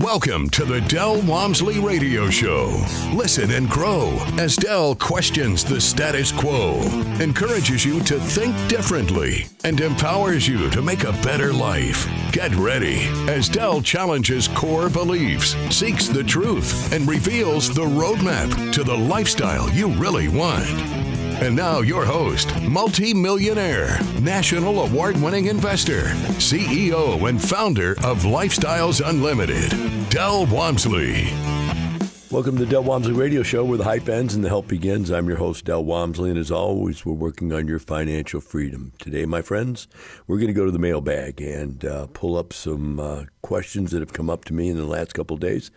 Welcome to the Del Walmsley Radio Show. Listen and grow as Del questions the status quo, encourages you to think differently, and empowers you to make a better life. Get ready as Del challenges core beliefs, seeks the truth, and reveals the roadmap to the lifestyle you really want. And now your host, multi-millionaire, national award-winning investor, CEO and founder of Lifestyles Unlimited, Del Walmsley. Welcome to the Del Walmsley Radio Show, where the hype ends and the help begins. I'm your host, Del Walmsley, and as always, we're working on your financial freedom. Today, my friends, we're going to go to the mailbag and pull up some questions that have come up to me in the last couple of days.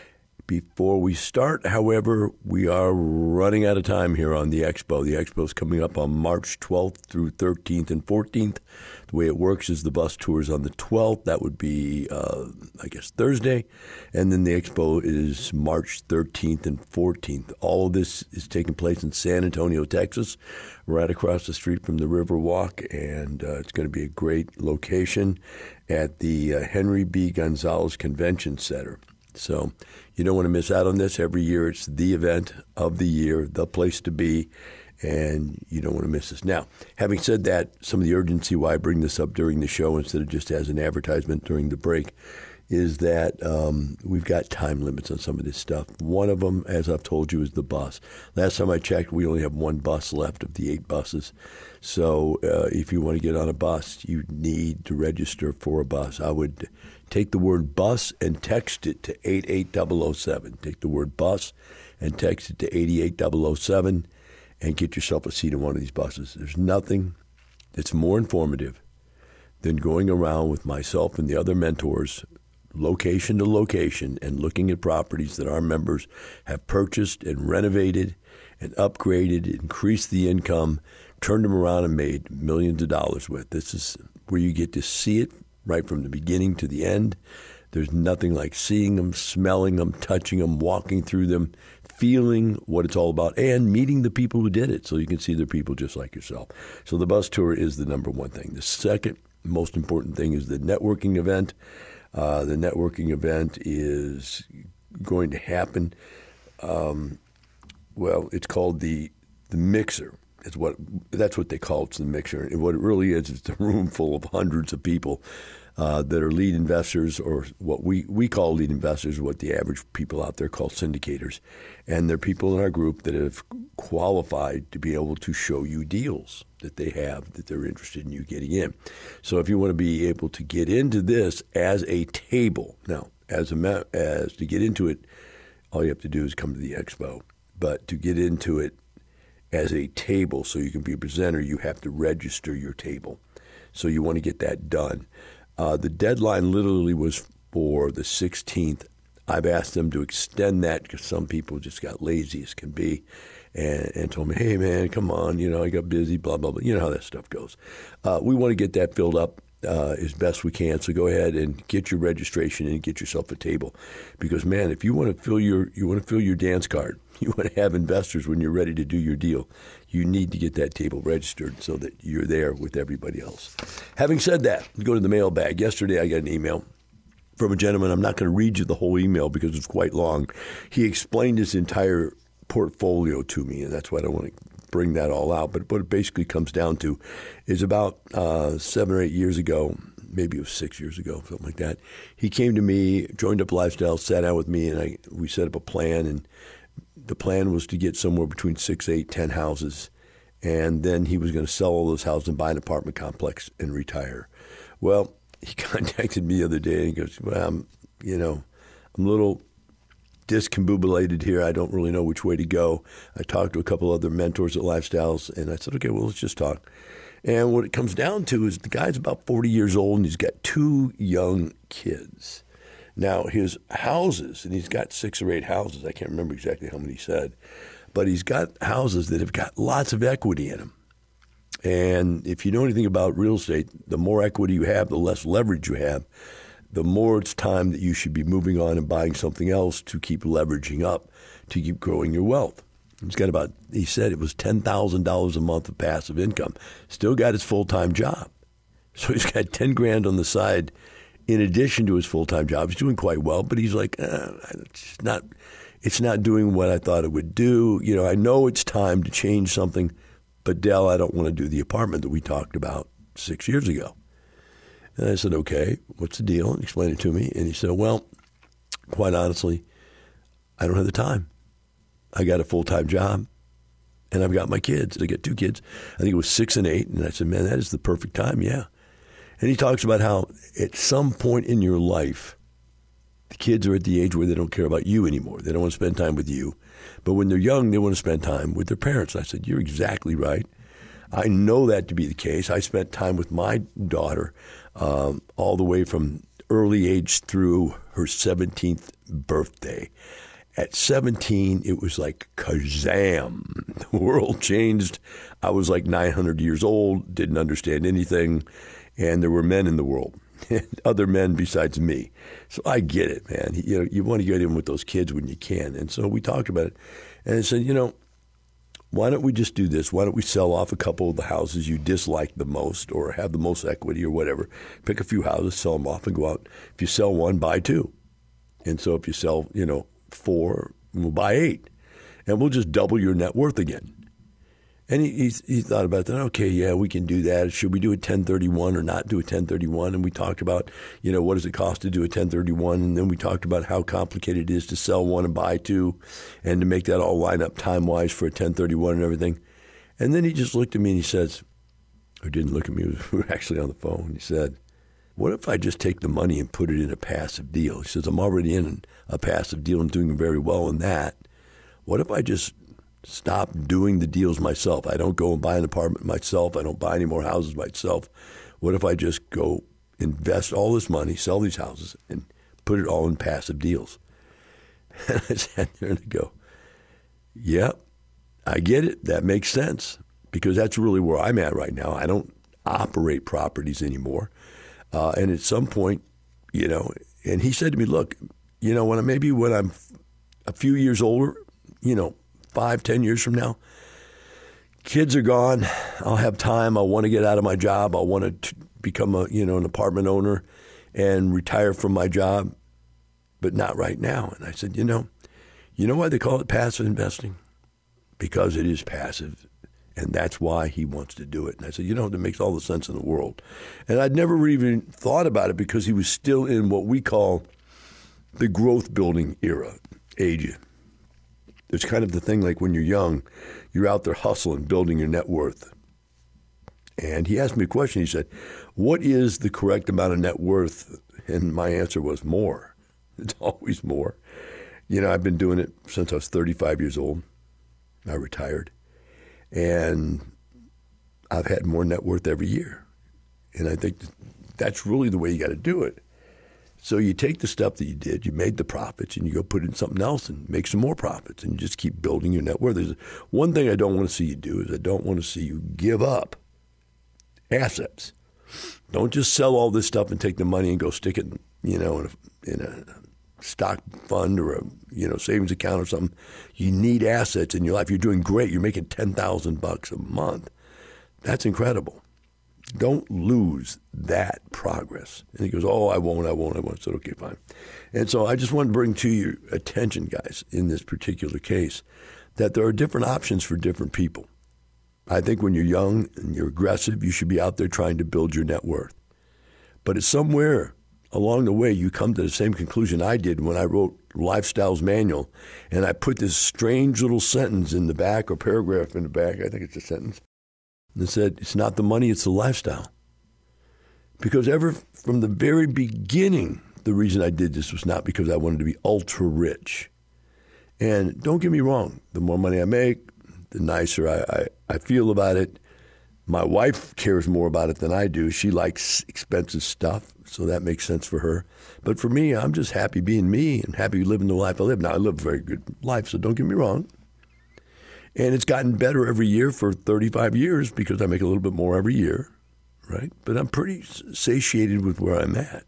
Before we start, however, we are running out of time here on the Expo. The Expo is coming up on March 12th through 13th and 14th. The way it works is the bus tour is on the 12th. That would be, Thursday. And then the Expo is March 13th and 14th. All of this is taking place in San Antonio, Texas, right across the street from the Riverwalk. And it's going to be a great location at the Henry B. Gonzalez Convention Center. So you don't want to miss out on this. Every year it's the event of the year, the place to be, and you don't want to miss this. Now, having said that, some of the urgency why I bring this up during the show instead of just as an advertisement during the break is that we've got time limits on some of this stuff. One of them, as I've told you, is the bus. Last time I checked, we only have one bus left of the 8 buses. So if you want to get on a bus, you need to register for a bus. I would take the word bus and text it to 88007. Take the word bus and text it to 88007 and get yourself a seat in one of these buses. There's nothing that's more informative than going around with myself and the other mentors, location to location, and looking at properties that our members have purchased and renovated and upgraded, increased the income, turned them around and made millions of dollars with. This is where you get to see it right from the beginning to the end. There's nothing like seeing them, smelling them, touching them, walking through them, feeling what it's all about, and meeting the people who did it so you can see they're people just like yourself. So the bus tour is the number one thing. The second most important thing is the networking event. The networking event is going to happen. It's called the Mixer. That's what they call it. It's the Mixer. And what it really is a room full of hundreds of people that are lead investors, or what we call lead investors, what the average people out there call syndicators. And they're people in our group that have qualified to be able to show you deals that they have that they're interested in you getting in. So if you want to be able to get into this as a table, now as to get into it, all you have to do is come to the Expo. But to get into it as a table, so you can be a presenter, you have to register your table. So you want to get that done. The deadline literally was for the 16th. I've asked them to extend that because some people just got lazy as can be and told me, hey, man, come on, I got busy, blah, blah, blah. You know how that stuff goes. We want to get that filled up as best we can. So go ahead and get your registration and get yourself a table. Because, man, if you want to fill your dance card, you want to have investors when you're ready to do your deal, you need to get that table registered so that you're there with everybody else. Having said that, go to the mailbag. Yesterday I got an email from a gentleman. I'm not going to read you the whole email because it's quite long. He explained his entire portfolio to me, and that's why I don't want to bring that all out. But what it basically comes down to is about 7 or 8 years ago, maybe it was 6 years ago, something like that, he came to me, joined up Lifestyle, sat down with me, and we set up a plan. And the plan was to get somewhere between 6, 8, 10 houses, and then he was going to sell all those houses and buy an apartment complex and retire. Well, he contacted me the other day, and he goes, well, I'm a little discombobulated here. I don't really know which way to go. I talked to a couple other mentors at Lifestyles, and I said, okay, well, let's just talk. And what it comes down to is the guy's about 40 years old, and he's got 2 young kids. Now, his houses, and he's got 6 or 8 houses, I can't remember exactly how many he said, but he's got houses that have got lots of equity in them. And if you know anything about real estate, the more equity you have, the less leverage you have, the more it's time that you should be moving on and buying something else to keep leveraging up, to keep growing your wealth. He's got he said it was $10,000 a month of passive income. Still got his full-time job. So he's got $10,000 on the side in addition to his full-time job. He's doing quite well, but he's like, it's not doing what I thought it would do. You know, I know it's time to change something, but Del, I don't want to do the apartment that we talked about 6 years ago. And I said, okay, what's the deal? And he explained it to me. And he said, well, quite honestly, I don't have the time. I got a full-time job, and I've got my kids. I got 2 kids. I think it was 6 and 8. And I said, man, that is the perfect time, yeah. And he talks about how at some point in your life, the kids are at the age where they don't care about you anymore. They don't want to spend time with you. But when they're young, they want to spend time with their parents. I said, you're exactly right. I know that to be the case. I spent time with my daughter all the way from early age through her 17th birthday. At 17, it was like kazam. The world changed. I was like 900 years old, didn't understand anything, and there were men in the world, other men besides me. So I get it, man. You want to get in with those kids when you can. And so we talked about it. And I said, why don't we just do this? Why don't we sell off a couple of the houses you dislike the most or have the most equity or whatever? Pick a few houses, sell them off, and go out. If you sell 1, buy 2. And so if you sell, 4, we'll buy 8. And we'll just double your net worth again. And he thought about that. Okay, yeah, we can do that. Should we do a 1031 or not do a 1031? And we talked about, what does it cost to do a 1031? And then we talked about how complicated it is to sell 1 and buy 2 and to make that all line up time-wise for a 1031 and everything. And then he just looked at me and he says, or didn't look at me, we were actually on the phone. He said, what if I just take the money and put it in a passive deal? He says, I'm already in a passive deal and doing very well in that. What if I just stop doing the deals myself? I don't go and buy an apartment myself. I don't buy any more houses myself. What if I just go invest all this money, sell these houses, and put it all in passive deals? And I sat there and I go, yep, I get it. That makes sense, because that's really where I'm at right now. I don't operate properties anymore. And at some point, and he said to me, look, when I'm a few years older, 5-10 years from now, kids are gone. I'll have time. I want to get out of my job. I want to become an apartment owner and retire from my job, but not right now. And I said, you know why they call it passive investing? Because it is passive, and that's why he wants to do it. And I said, that makes all the sense in the world. And I'd never even thought about it because he was still in what we call the growth building era, age. It's kind of the thing like when you're young, you're out there hustling, building your net worth. And he asked me a question. He said, what is the correct amount of net worth? And my answer was more. It's always more. I've been doing it since I was 35 years old. I retired. And I've had more net worth every year. And I think that's really the way you got to do it. So you take the stuff that you did, you made the profits, and you go put it in something else and make some more profits, and you just keep building your net worth. There's one thing I don't want to see you do is I don't want to see you give up assets. Don't just sell all this stuff and take the money and go stick it, in a stock fund or a savings account or something. You need assets in your life. You're doing great. You're making $10,000 a month. That's incredible. Don't lose that progress. And he goes, I won't. I said, okay, fine. And so I just want to bring to your attention, guys, in this particular case, that there are different options for different people. I think when you're young and you're aggressive, you should be out there trying to build your net worth. But it's somewhere along the way you come to the same conclusion I did when I wrote Lifestyles Manual, and I put this strange little sentence in the back or paragraph in the back, I think it's a sentence, and said, it's not the money, it's the lifestyle. Because from the very beginning, the reason I did this was not because I wanted to be ultra rich. And don't get me wrong, the more money I make, the nicer I feel about it. My wife cares more about it than I do. She likes expensive stuff, so that makes sense for her. But for me, I'm just happy being me and happy living the life I live. Now, I live a very good life, so don't get me wrong. And it's gotten better every year for 35 years because I make a little bit more every year, right? But I'm pretty satiated with where I'm at.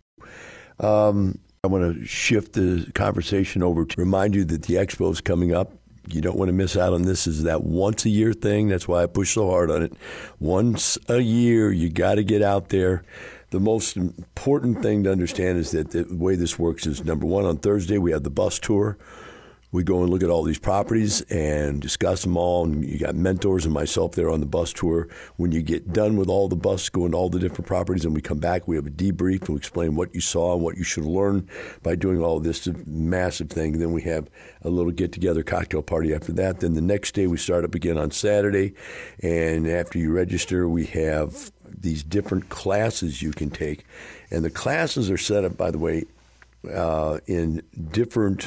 I want to shift the conversation over to remind you that the expo is coming up. You don't want to miss out on this. Is that once a year thing. That's why I push so hard on it. Once a year, you got to get out there. the most important thing to understand is that the way this works is, number one, on Thursday we have the bus tour. We go and look at all these properties and discuss them all, and you got mentors and myself there on the bus tour. When you get done with all the bus, going to all the different properties, and we come back, we have a debrief to explain what you saw and what you should learn by doing all of this massive thing. Then we have a little get-together cocktail party after that. Then the next day we start up again on Saturday, and after you register, we have these different classes you can take. And the classes are set up, by the way, in different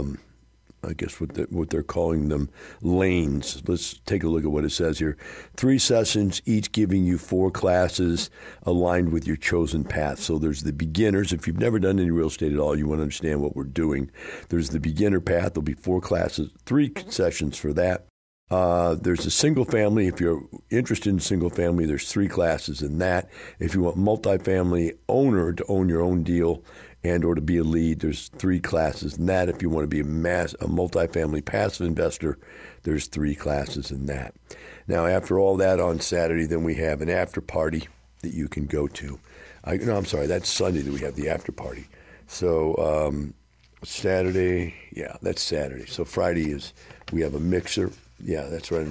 I guess what they're calling them, lanes. Let's take a look at what it says here. 3 sessions, each giving you 4 classes aligned with your chosen path. So there's the beginners. If you've never done any real estate at all, you want to understand what we're doing. There's the beginner path. There'll be 4 classes, 3 sessions for that. There's a single family. If you're interested in single family, there's 3 classes in that. If you want multifamily owner to own your own deal, and or to be a lead, there's 3 classes in that. If you want to be a multifamily passive investor, there's 3 classes in that. Now, after all that on Saturday, then we have an after party that you can go to. I'm sorry, that's Sunday that we have the after party. So Saturday, yeah, that's Saturday. So Friday we have a mixer. Yeah, that's right.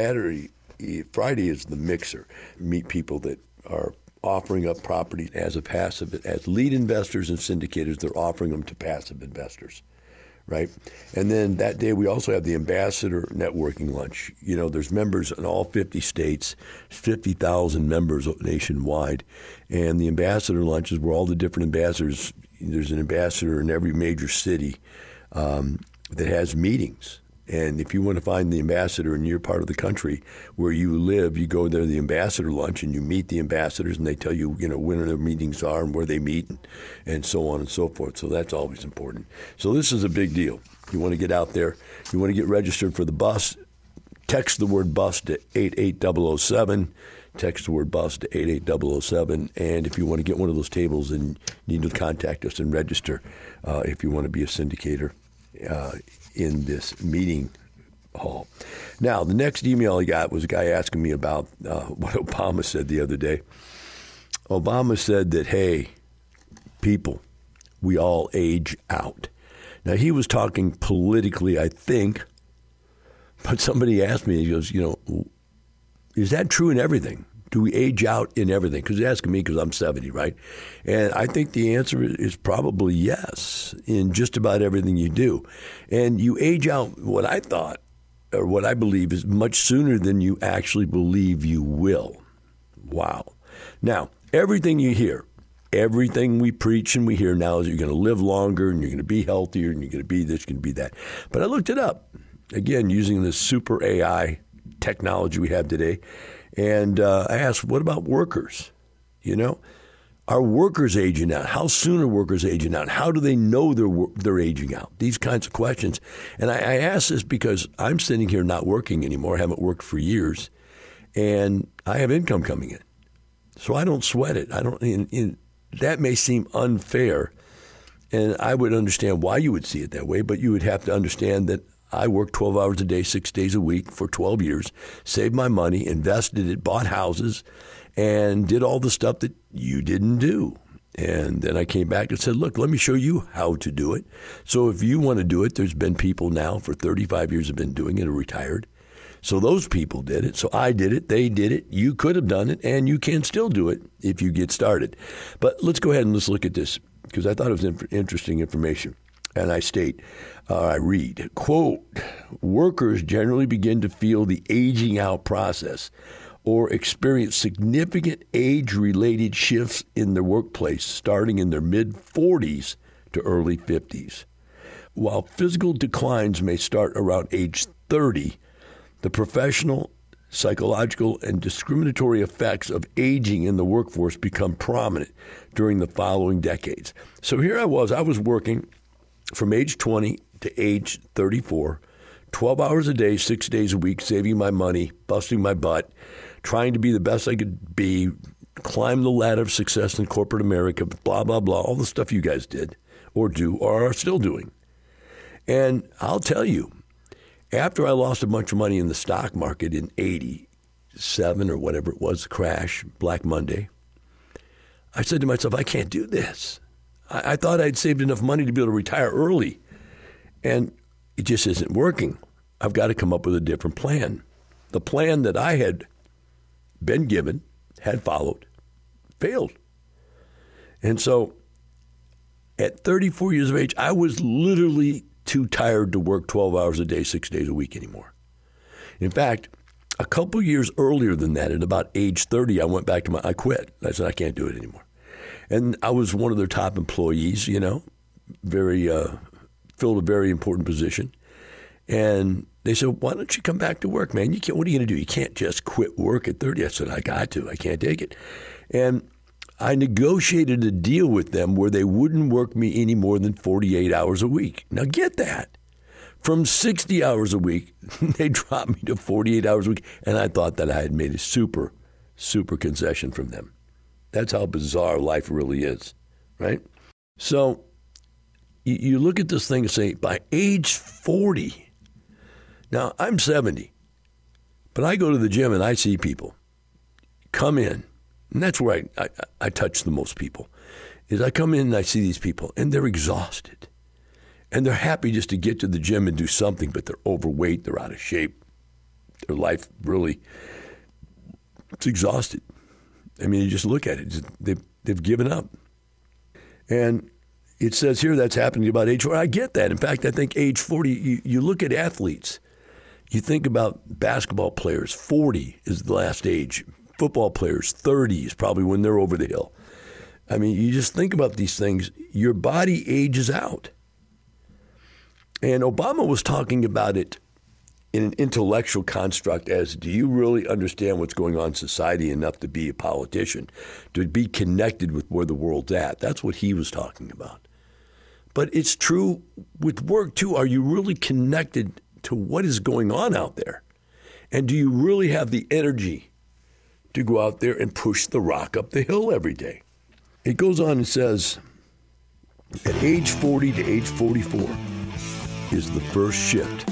Friday is the mixer. Meet people that are offering up property as lead investors and syndicators. They're offering them to passive investors, right? And then that day we also have the ambassador networking lunch. You know, there's members in all 50 states, 50,000 members nationwide, and the ambassador lunch is where all the different ambassadors. There's an ambassador in every major city that has meetings. And if you want to find the ambassador in your part of the country where you live, you go there to the ambassador lunch and you meet the ambassadors, and they tell you, when their meetings are and where they meet and so on and so forth. So that's always important. So this is a big deal. You want to get out there. You want to get registered for the bus. Text the word bus to 88007. Text the word bus to 88007. And if you want to get one of those tables, then you need to contact us and register if you want to be a syndicator in this meeting hall. Now, the next email I got was a guy asking me about what Obama said the other day. Obama said that, hey, people, we all age out. Now, he was talking politically, I think, but somebody asked me, he goes, is that true in everything? Do we age out in everything? Because he's asking me because I'm 70, right? And I think the answer is probably yes in just about everything you do. And you age out what I thought, or what I believe, is much sooner than you actually believe you will. Wow. Now, everything you hear, everything we preach and we hear now is you're going to live longer and you're going to be healthier and you're going to be this, you're going to be that. But I looked it up, again, using this super AI technology we have today. And I asked, what about workers? Are workers aging out? How soon are workers aging out? How do they know they're aging out? These kinds of questions. And I ask this because I'm sitting here not working anymore, haven't worked for years, and I have income coming in. So I don't sweat it. That may seem unfair, and I would understand why you would see it that way, but you would have to understand that I worked 12 hours a day, 6 days a week for 12 years, saved my money, invested it, bought houses, and did all the stuff that you didn't do. And then I came back and said, look, let me show you how to do it. So if you want to do it, there's been people now for 35 years have been doing it or retired. So those people did it. So I did it. They did it. You could have done it, and you can still do it if you get started. But let's go ahead and let's look at this because I thought it was interesting information. And I read, quote, workers generally begin to feel the aging out process or experience significant age-related shifts in their workplace starting in their mid-40s to early 50s. While physical declines may start around age 30, the professional, psychological, and discriminatory effects of aging in the workforce become prominent during the following decades. So here I was working from age 20 to age 34, 12 hours a day, 6 days a week, saving my money, busting my butt, trying to be the best I could be, climb the ladder of success in corporate America, blah, blah, blah, all the stuff you guys did or do or are still doing. And I'll tell you, after I lost a bunch of money in the stock market in 87 or whatever it was, the crash, Black Monday, I said to myself, I can't do this. I thought I'd saved enough money to be able to retire early, and it just isn't working. I've got to come up with a different plan. The plan that I had been given, had followed, failed. And so at 34 years of age, I was literally too tired to work 12 hours a day, 6 days a week anymore. In fact, a couple years earlier than that, at about age 30, I quit. I said, I can't do it anymore. And I was one of their top employees, filled a very important position. And they said, why don't you come back to work, man? What are you going to do? You can't just quit work at 30. I said, I got to. I can't take it. And I negotiated a deal with them where they wouldn't work me any more than 48 hours a week. Now get that. From 60 hours a week, they dropped me to 48 hours a week. And I thought that I had made a super, super concession from them. That's how bizarre life really is, right? So you look at this thing and say, by age 40, now I'm 70, but I go to the gym and I see people come in, and that's where I touch the most people, is I come in and I see these people, and they're exhausted. And they're happy just to get to the gym and do something, but they're overweight, they're out of shape. Their life really, it's exhausted. I mean, you just look at it, they've given up. And it says here that's happening about age 40. I get that. In fact, I think age 40, you look at athletes, you think about basketball players, 40 is the last age. Football players, 30 is probably when they're over the hill. I mean, you just think about these things. Your body ages out. And Obama was talking about it in an intellectual construct as, do you really understand what's going on in society enough to be a politician, to be connected with where the world's at? That's what he was talking about. But it's true with work, too. Are you really connected to what is going on out there? And do you really have the energy to go out there and push the rock up the hill every day? It goes on and says, at age 40 to age 44 is the first shift.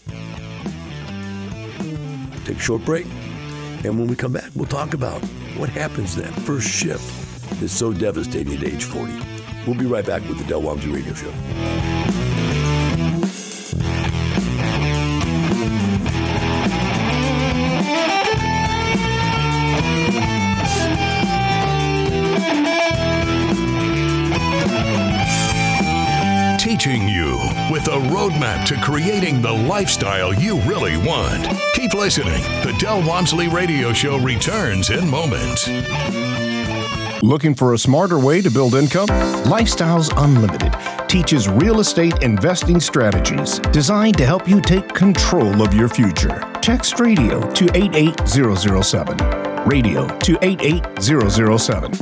Take a short break, and when we come back, we'll talk about what happens that first shift that's so devastating at age 40. We'll be right back with the Del Walmsley Radio Show. Teaching you with a roadmap to creating the lifestyle you really want. Keep listening. The Del Walmsley Radio Show returns in moments. Looking for a smarter way to build income? Lifestyles Unlimited teaches real estate investing strategies designed to help you take control of your future. Text radio to 88007. Radio to 88007.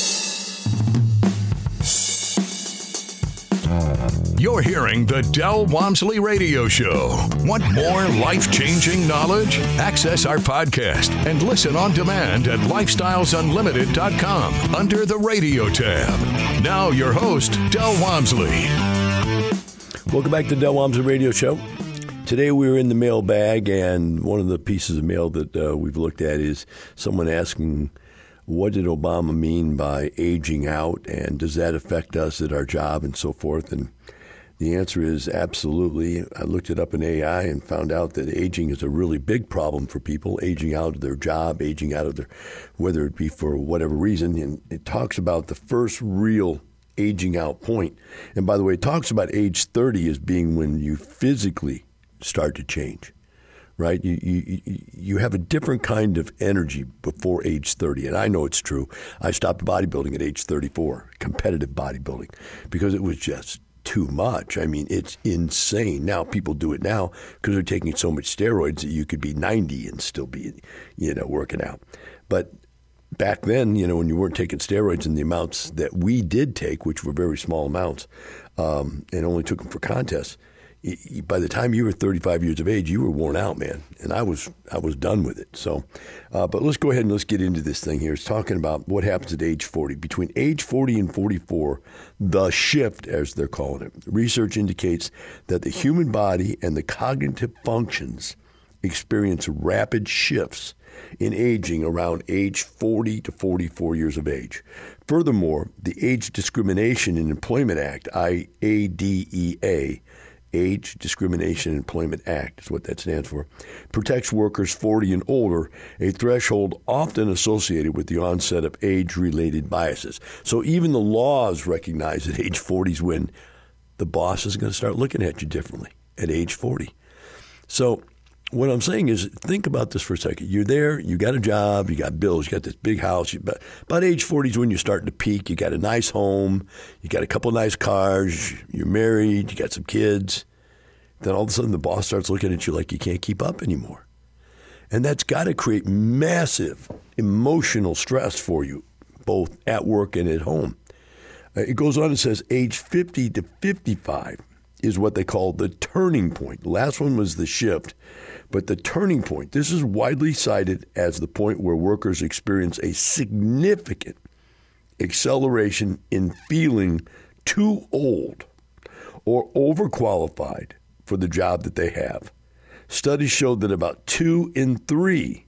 You're hearing the Del Walmsley Radio Show. Want more life-changing knowledge? Access our podcast and listen on demand at lifestylesunlimited.com under the radio tab. Now your host, Del Walmsley. Welcome back to the Del Walmsley Radio Show. Today we were in the mailbag, and one of the pieces of mail that we've looked at is someone asking, what did Obama mean by aging out, and does that affect us at our job and so forth? And the answer is absolutely. I looked it up in AI and found out that aging is a really big problem for people, aging out of their job, aging out of their, whether it be for whatever reason. And it talks about the first real aging out point. And by the way, it talks about age 30 as being when you physically start to change, right? You have a different kind of energy before age 30. And I know it's true. I stopped bodybuilding at age 34, competitive bodybuilding, because it was just too much. I mean, it's insane. Now people do it now because they're taking so much steroids that you could be 90 and still be, working out. But back then, when you weren't taking steroids in the amounts that we did take, which were very small amounts, and only took them for contests, by the time you were 35 years of age, you were worn out, man. And I was done with it. So, but let's go ahead and let's get into this thing here. It's talking about what happens at age 40. Between age 40 and 44, the shift, as they're calling it. Research indicates that the human body and the cognitive functions experience rapid shifts in aging around age 40 to 44 years of age. Furthermore, the Age Discrimination in Employment Act, ADEA, Age Discrimination in Employment Act is what that stands for, protects workers 40 and older, a threshold often associated with the onset of age-related biases. So even the laws recognize that age 40 is when the boss is going to start looking at you differently at age 40. So what I'm saying is, think about this for a second. You're there, you got a job, you got bills, you got this big house. About age 40 is when you're starting to peak. You got a nice home, you got a couple of nice cars, you're married, you got some kids. Then all of a sudden the boss starts looking at you like you can't keep up anymore. And that's got to create massive emotional stress for you, both at work and at home. It goes on and says age 50 to 55 is what they call the turning point. The last one was the shift. But the turning point, this is widely cited as the point where workers experience a significant acceleration in feeling too old or overqualified for the job that they have. Studies showed that about 2 in 3,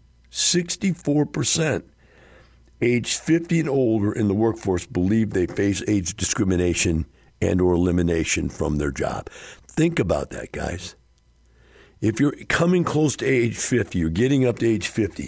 64%, aged 50 and older in the workforce believe they face age discrimination and or elimination from their job. Think about that, guys. If you're coming close to age 50, you're getting up to age 50,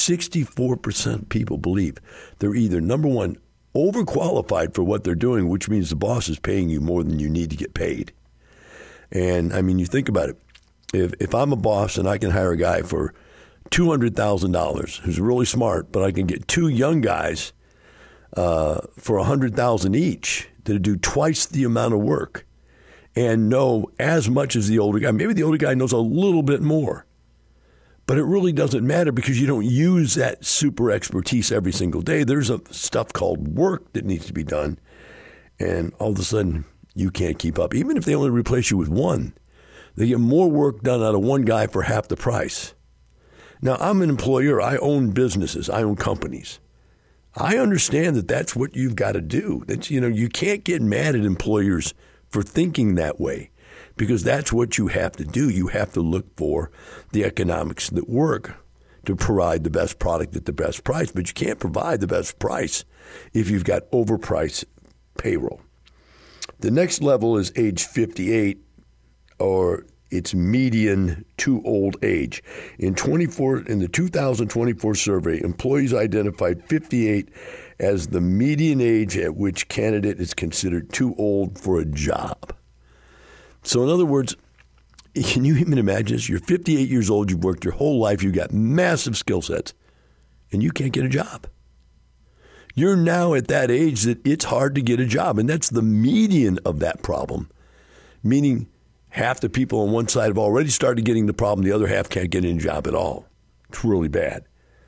64% of people believe they're either, number one, overqualified for what they're doing, which means the boss is paying you more than you need to get paid. And, I mean, you think about it. If I'm a boss and I can hire a guy for $200,000 who's really smart, but I can get 2 young guys for $100,000 each to do twice the amount of work and know as much as the older guy. Maybe the older guy knows a little bit more, but it really doesn't matter because you don't use that super expertise every single day. There's stuff called work that needs to be done, and all of a sudden you can't keep up. Even if they only replace you with one, they get more work done out of one guy for half the price. Now, I'm an employer. I own businesses. I own companies. I understand that that's what you've got to do. That's, you can't get mad at employers for thinking that way because that's what you have to do. You have to look for the economics that work to provide the best product at the best price, but you can't provide the best price if you've got overpriced payroll. The next level is age 58 or its median too old age. In the 2024 survey, employees identified 58 as the median age at which candidate is considered too old for a job. So in other words, can you even imagine this? You're 58 years old, you've worked your whole life, you've got massive skill sets, and you can't get a job. You're now at that age that it's hard to get a job, and that's the median of that problem, meaning half the people on one side have already started getting the problem, the other half can't get any job at all. It's really bad.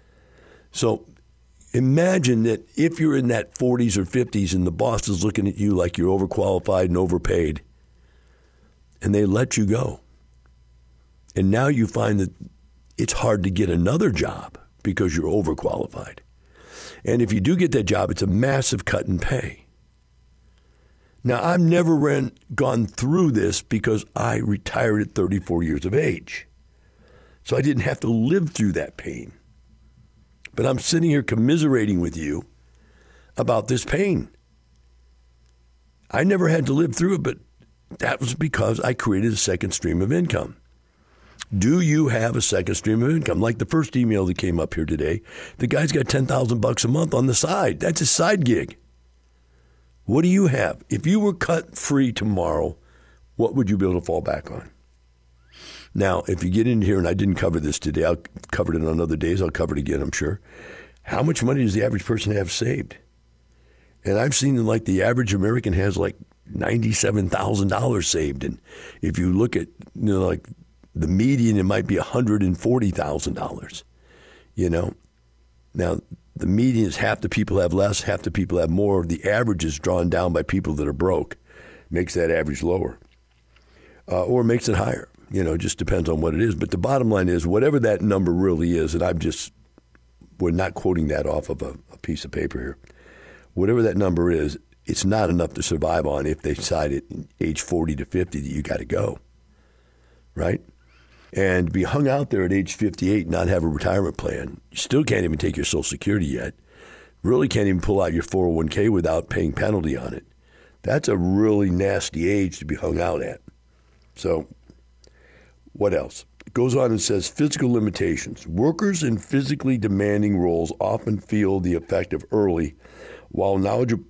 So imagine that if you're in that 40s or 50s and the boss is looking at you like you're overqualified and overpaid, and they let you go. And now you find that it's hard to get another job because you're overqualified. And if you do get that job, it's a massive cut in pay. Now, I've never gone through this because I retired at 34 years of age. So I didn't have to live through that pain. But I'm sitting here commiserating with you about this pain. I never had to live through it, but that was because I created a second stream of income. Do you have a second stream of income? Like the first email that came up here today, the guy's got $10,000 a month on the side. That's his side gig. What do you have? If you were cut free tomorrow, what would you be able to fall back on? Now, if you get in here, and I didn't cover this today, I'll cover it on other days. I'll cover it again, I'm sure. How much money does the average person have saved? And I've seen like the average American has like $97,000 saved. And if you look at, like the median, it might be $140,000, Now, the median is half the people have less, half the people have more. The average is drawn down by people that are broke. Makes that average lower. Or makes it higher. It just depends on what it is. But the bottom line is, whatever that number really is, and we're not quoting that off of a piece of paper here. Whatever that number is, it's not enough to survive on if they decide at age 40 to 50 that you got to go. Right? And be hung out there at age 58 and not have a retirement plan. You still can't even take your Social Security yet. Really can't even pull out your 401k without paying penalty on it. That's a really nasty age to be hung out at. So what else? It goes on and says physical limitations. Workers in physically demanding roles often feel the effect of early, while knowledge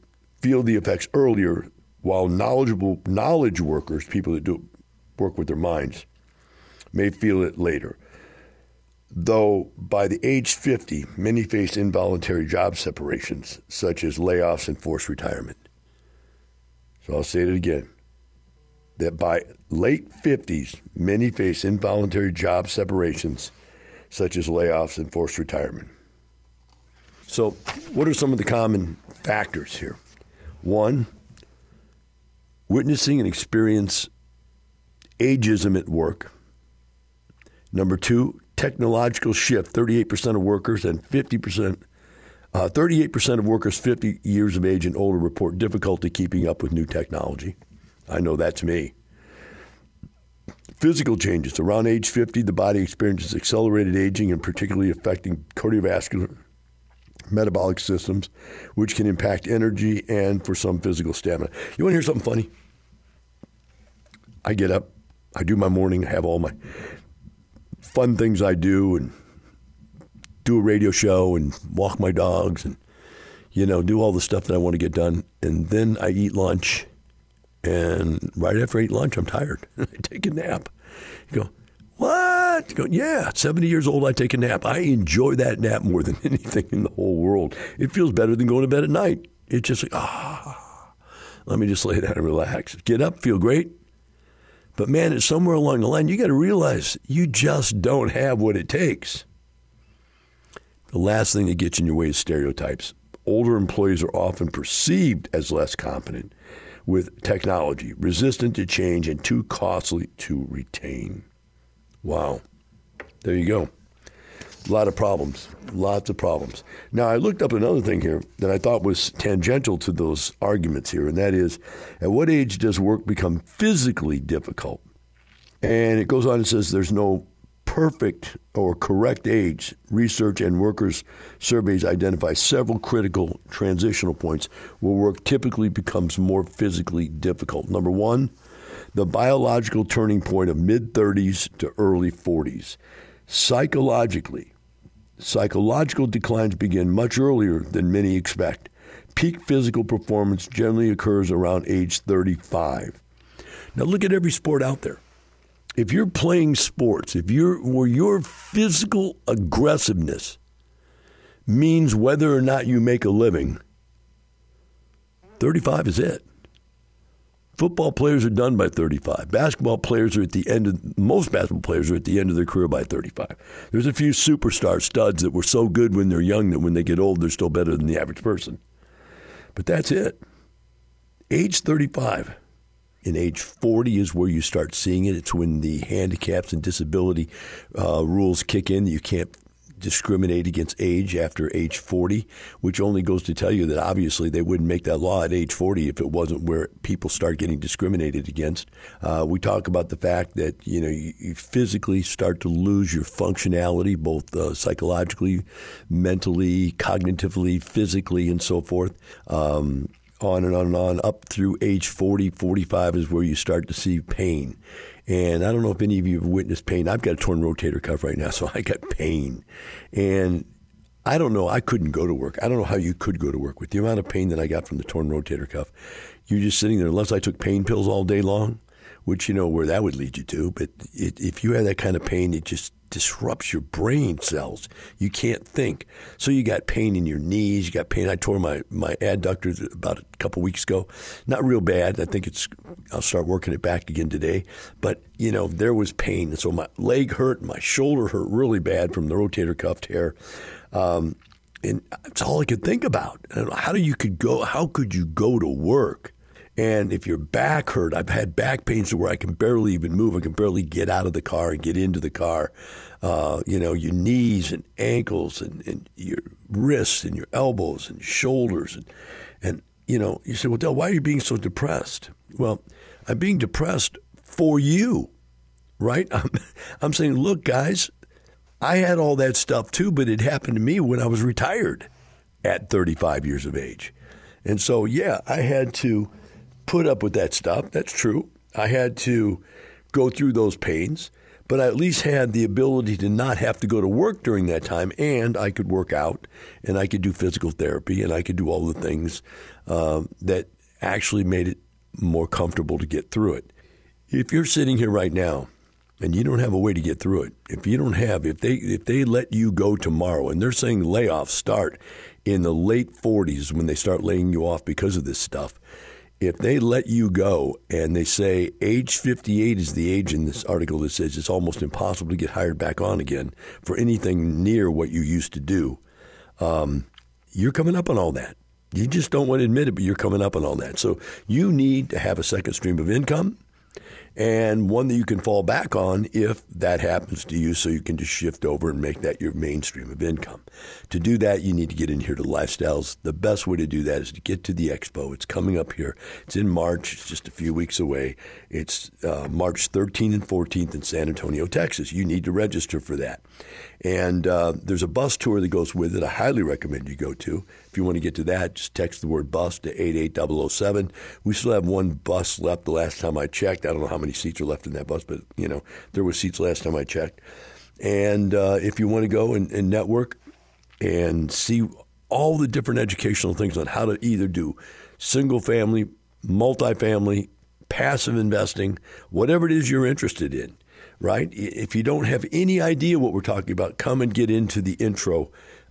workers, people that do work with their minds, may feel it later. Though by the age 50, many face involuntary job separations, such as layoffs and forced retirement. So I'll say it again, that by late 50s, many face involuntary job separations, such as layoffs and forced retirement. So what are some of the common factors here? One, witnessing and experience ageism at work. Number two, technological shift. 38% of workers and 38% of workers 50 years of age and older report difficulty keeping up with new technology. I know that's me. Physical changes. Around age 50, the body experiences accelerated aging and particularly affecting cardiovascular, metabolic systems, which can impact energy and, for some, physical stamina. You want to hear something funny? I get up, I do my morning, I have all my fun things I do and do a radio show and walk my dogs and, do all the stuff that I want to get done. And then I eat lunch. And right after I eat lunch, I'm tired. I take a nap. You go, what? You go, yeah, 70 years old, I take a nap. I enjoy that nap more than anything in the whole world. It feels better than going to bed at night. It's just like, let me just lay down and relax. Get up, feel great. But man, it's somewhere along the line, you got to realize you just don't have what it takes. The last thing that gets in your way is stereotypes. Older employees are often perceived as less competent with technology, resistant to change, and too costly to retain. Wow. There you go. A lot of problems. Lots of problems. Now, I looked up another thing here that I thought was tangential to those arguments here, and that is, at what age does work become physically difficult? And it goes on and says there's no perfect or correct age. Research and workers' surveys identify several critical transitional points where work typically becomes more physically difficult. Number one, the biological turning point of mid-30s to early 40s. Psychological declines begin much earlier than many expect. Peak physical performance generally occurs around age 35. Now look at every sport out there. If you're playing sports, where your physical aggressiveness means whether or not you make a living, 35 is it. Football players are done by 35. Basketball players are most basketball players are at the end of their career by 35. There's a few superstar studs that were so good when they're young that when they get old, they're still better than the average person. But that's it. Age 35. And age 40 is where you start seeing it. It's when the handicaps and disability rules kick in. You can't discriminate against age after age 40, which only goes to tell you that obviously they wouldn't make that law at age 40 if it wasn't where people start getting discriminated against. We talk about the fact that, you physically start to lose your functionality, both psychologically, mentally, cognitively, physically, and so forth. On and on and on, up through age 40, 45 is where you start to see pain. And I don't know if any of you have witnessed pain. I've got a torn rotator cuff right now, so I got pain. And I don't know, I couldn't go to work. I don't know how you could go to work with the amount of pain that I got from the torn rotator cuff. You're just sitting there, unless I took pain pills all day long, which you know where that would lead you to. But if you have that kind of pain, it just disrupts your brain cells. You can't think. So you got pain in your knees. You got pain. I tore my adductors about a couple weeks ago. Not real bad. I think I'll start working it back again today. But, there was pain. And so my leg hurt. My shoulder hurt really bad from the rotator cuff tear. And that's all I could think about. How could you go to work? And if your back hurt, I've had back pains to where I can barely even move. I can barely get out of the car and get into the car. Your knees and ankles and your wrists and your elbows and shoulders. And you say, well, Del, why are you being so depressed? Well, I'm being depressed for you, right? I'm saying, look, guys, I had all that stuff too, but it happened to me when I was retired at 35 years of age. And so, yeah, I had to put up with that stuff. That's true. I had to go through those pains, but I at least had the ability to not have to go to work during that time, and I could work out, and I could do physical therapy, and I could do all the things that actually made it more comfortable to get through it. If you're sitting here right now and you don't have a way to get through it, if they let you go tomorrow, and they're saying layoffs start in the late 40s when they start laying you off because of this stuff, if they let you go and they say age 58 is the age in this article that says it's almost impossible to get hired back on again for anything near what you used to do, you're coming up on all that. You just don't want to admit it, but you're coming up on all that. So you need to have a second stream of income and one that you can fall back on if that happens to you, so you can just shift over and make that your mainstream of income. To do that, you need to get in here to Lifestyles. The best way to do that is to get to the expo. It's coming up here. It's in March. It's just a few weeks away. It's March 13th and 14th in San Antonio, Texas. You need to register for that. And there's a bus tour that goes with it. I highly recommend you go to. If you want to get to that, just text the word bus to 88007. We still have one bus left the last time I checked. I don't know how many seats are left in that bus, but, there were seats last time I checked. And if you want to go and network and see all the different educational things on how to either do single family, multifamily, passive investing, whatever it is you're interested in, right? If you don't have any idea what we're talking about, come and get into the intro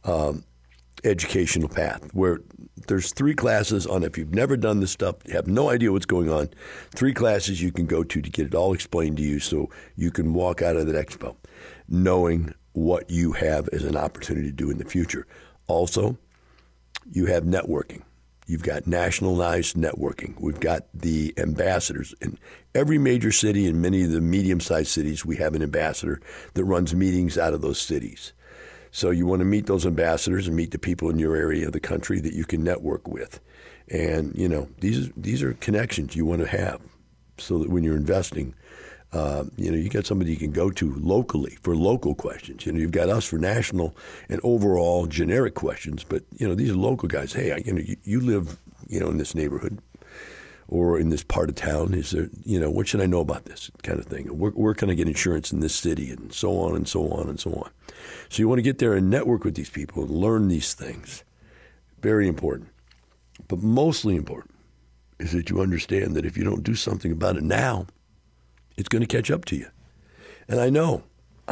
educational path, where there's 3 classes on. If you've never done this stuff, have no idea what's going on, 3 classes you can go to get it all explained to you, so you can walk out of that expo knowing what you have as an opportunity to do in the future. Also, you have networking. You've got nationalized networking. We've got the ambassadors. In every major city and many of the medium-sized cities, we have an ambassador that runs meetings out of those cities. So you want to meet those ambassadors and meet the people in your area of the country that you can network with. And, these are connections you want to have so that when you're investing, you got somebody you can go to locally for local questions. You've got us for national and overall generic questions. But, these are local guys. Hey, you live, in this neighborhood or in this part of town. Is there, what should I know about this kind of thing? Where can I get insurance in this city, and so on and so on and so on. So you want to get there and network with these people and learn these things. Very important. But mostly important is that you understand that if you don't do something about it now, it's going to catch up to you. And I know,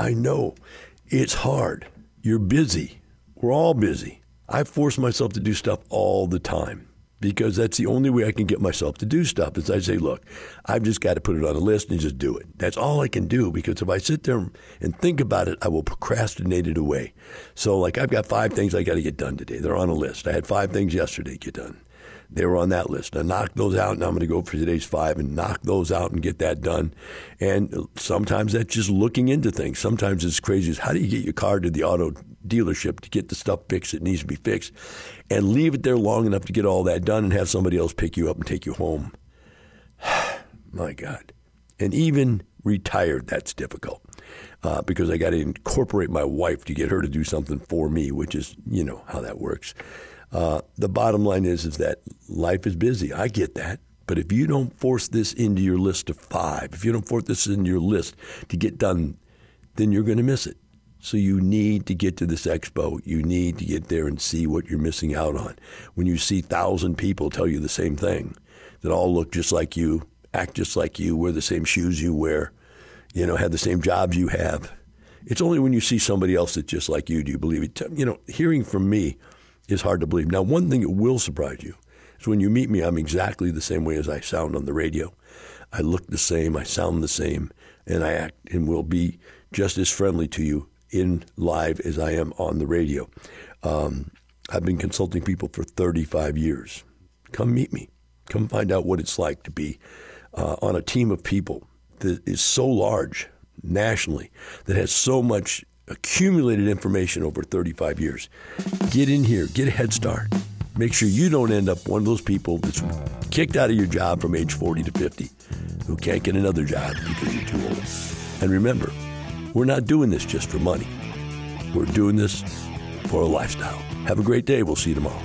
it's hard. You're busy. We're all busy. I force myself to do stuff all the time because that's the only way I can get myself to do stuff is I say, look, I've just got to put it on a list and just do it. That's all I can do, because if I sit there and think about it, I will procrastinate it away. So I've got 5 things I got to get done today. They're on a list. I had 5 things yesterday to get done. They were on that list. I knocked those out, and I'm going to go for today's 5 and knock those out and get that done. And sometimes that's just looking into things. Sometimes it's crazy as how do you get your car to the auto dealership to get the stuff fixed that needs to be fixed and leave it there long enough to get all that done and have somebody else pick you up and take you home. My God. And even retired, that's difficult because I got to incorporate my wife to get her to do something for me, which is, how that works. The bottom line is that life is busy. I get that. But if you don't force this into your list of 5, if you don't force this into your list to get done, then you're going to miss it. So you need to get to this expo. You need to get there and see what you're missing out on. When you see 1,000 people tell you the same thing, that all look just like you, act just like you, wear the same shoes you wear, have the same jobs you have. It's only when you see somebody else that's just like you do you believe it. Hearing from me is hard to believe. Now, one thing that will surprise you is when you meet me, I'm exactly the same way as I sound on the radio. I look the same, I sound the same, and I act and will be just as friendly to you in live as I am on the radio. I've been consulting people for 35 years. Come meet me. Come find out what it's like to be on a team of people that is so large nationally, that has so much accumulated information over 35 years. Get in here, get a head start. Make sure you don't end up one of those people that's kicked out of your job from age 40 to 50 who can't get another job because you're too old. And remember, we're not doing this just for money. We're doing this for a lifestyle. Have a great day. We'll see you tomorrow.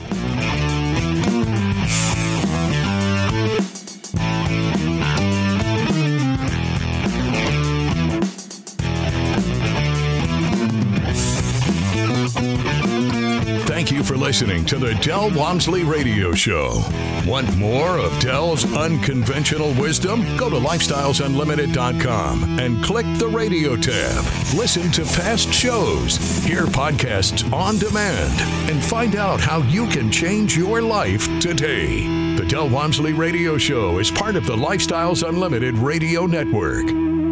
Thank you for listening to the Del Walmsley Radio Show. Want more of Del's unconventional wisdom? Go to lifestylesunlimited.com and click the radio tab. Listen to past shows, hear podcasts on demand, and find out how you can change your life today. The Del Walmsley Radio Show is part of the Lifestyles Unlimited Radio Network.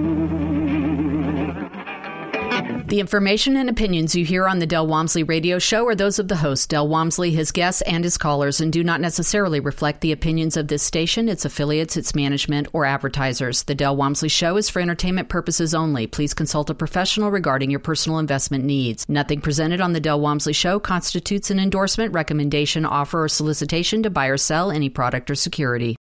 The information and opinions you hear on the Del Walmsley Radio Show are those of the host, Del Walmsley, his guests, and his callers, and do not necessarily reflect the opinions of this station, its affiliates, its management, or advertisers. The Del Walmsley Show is for entertainment purposes only. Please consult a professional regarding your personal investment needs. Nothing presented on the Del Walmsley Show constitutes an endorsement, recommendation, offer, or solicitation to buy or sell any product or security.